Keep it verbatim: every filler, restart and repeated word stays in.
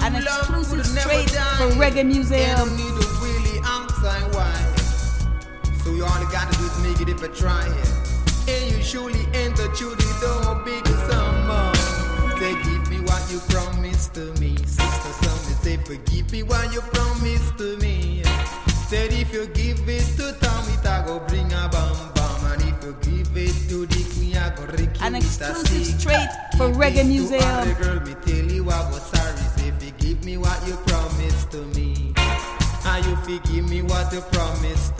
An exclusive straight for Reggae Museum. You need to really outside why. So you only got to do is make it if you try it. And you surely enter through the door big as some more. Say give me what you promised to me. Sister Sonia say forgive me what you promised to me. Said if you give it to Tom it I go bring a bomb bomb. And if you give it to the queen I go wreck you. An exclusive straight for Reggae Museum. Girl, me tell you I was sorry. Say forgive me what you promised to me. And you forgive me what you promised to me.